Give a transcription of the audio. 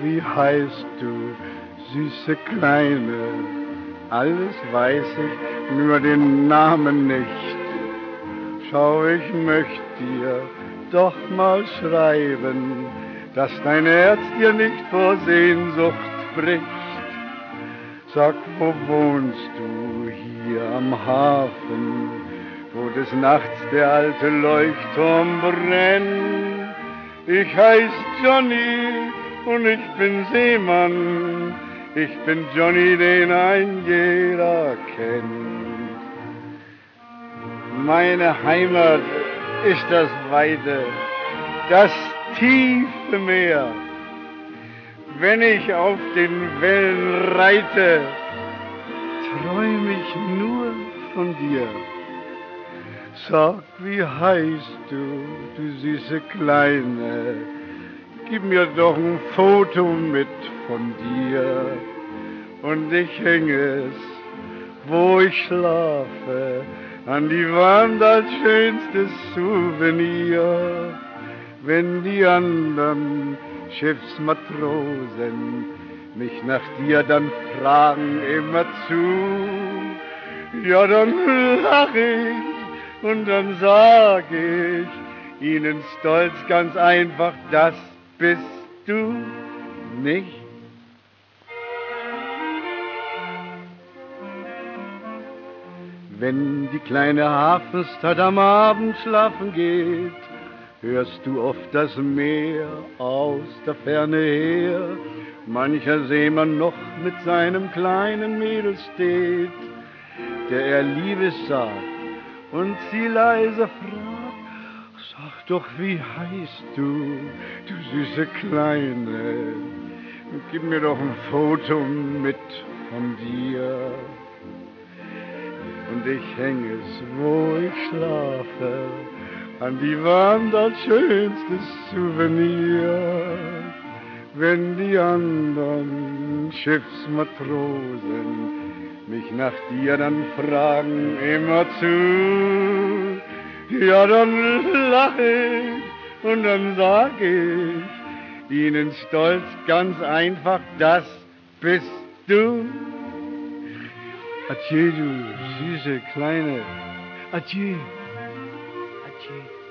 wie heißt du, süße Kleine? Alles weiß ich, nur den Namen nicht. Schau, ich möchte dir doch mal schreiben, dass dein Herz dir nicht vor Sehnsucht bricht. Sag, wo wohnst du? Hier am Hafen, wo des Nachts der alte Leuchtturm brennt. Ich heiß Johnny und ich bin Seemann. Ich bin Johnny, den ein jeder kennt. Meine Heimat ist das Weite, das tiefe Meer. Wenn ich auf den Wellen reite, träum ich nur von dir. Sag, wie heißt du, du süße Kleine? Gib mir doch ein Foto mit von dir. Und ich häng es, wo ich schlafe, an die Wand als schönstes Souvenir. Wenn die anderen Schiffsmatrosen mich nach dir dann fragen immerzu, ja, dann lach ich und dann sag ich ihnen stolz ganz einfach, das bist du nicht. Wenn die kleine Hafenstadt am Abend schlafen geht, hörst du oft das Meer aus der Ferne her. Mancher Seemann noch mit seinem kleinen Mädel steht, der er Liebes sagt und sie leise fragt, sag doch, wie heißt du, du süße Kleine? Gib mir doch ein Foto mit von dir. Und ich häng es, wo ich schlafe, an die Wand als schönstes Souvenir. Wenn die anderen Schiffsmatrosen mich nach dir dann fragen immerzu, ja, dann lach ich und dann sag ich ihnen stolz ganz einfach, das bist du. Adieu, du süße Kleine. Adieu. Adieu.